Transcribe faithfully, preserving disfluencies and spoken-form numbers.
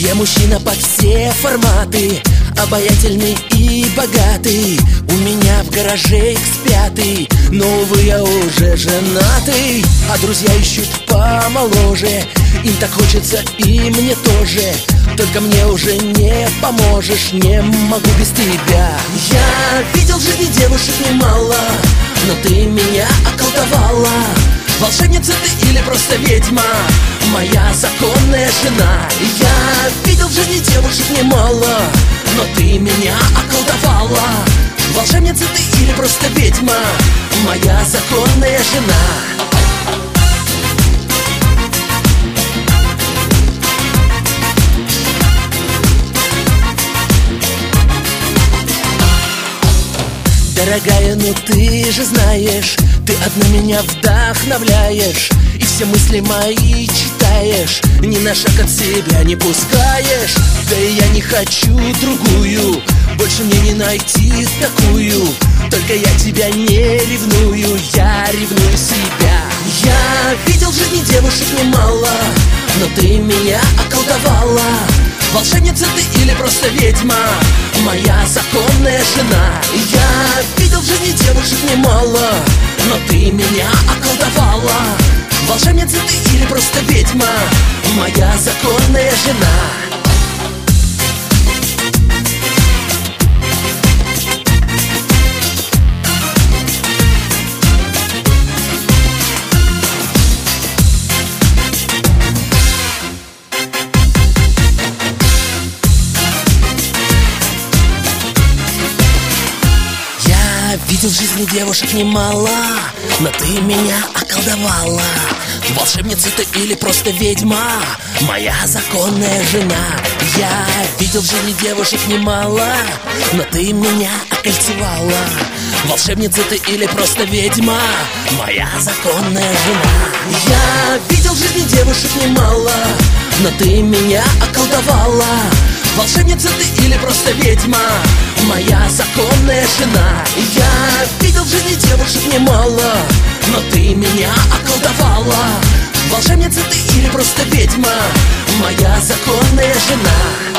Я мужчина под все форматы, обаятельный и богатый. У меня в гараже икс пять, но, увы, я уже женатый. А друзья ищут помоложе, им так хочется и мне тоже. Только мне уже не поможешь, не могу без тебя. Я видел в жизни девушек немало, но ты меня околдовала. Волшебница ты или просто ведьма, моя законная жена. Я видел в жизни девушек немало, но ты меня околдовала. Волшебница ты или просто ведьма, моя законная жена. Дорогая, ну ты же знаешь, ты одна меня вдохновляешь, и все мысли мои читаешь, ни на шаг от себя не пускаешь. Да и я не хочу другую, больше мне не найти такую. Только я тебя не ревную, я ревную себя. Я видел в жизни девушек немало, но ты меня околдовала. Волшебница ты или просто ведьма, моя законная жена. Я видел в жизни девушек немало, но ты меня околдовала. Волшебница ты или просто ведьма, моя законная жена. Видел в жизни девушек немало, но ты меня околдовала. Волшебница ты или просто ведьма, моя законная жена. Я видел в жизни девушек немало, но ты меня окольцевала. Волшебница ты или просто ведьма, моя законная жена. Я видел в жизни девушек немало, но ты меня околдовала. Волшебница ты или просто ведьма, моя законная жена. Я видел в жизни девушек немало, но ты меня околдовала. Волшебница ты или просто ведьма, моя законная жена.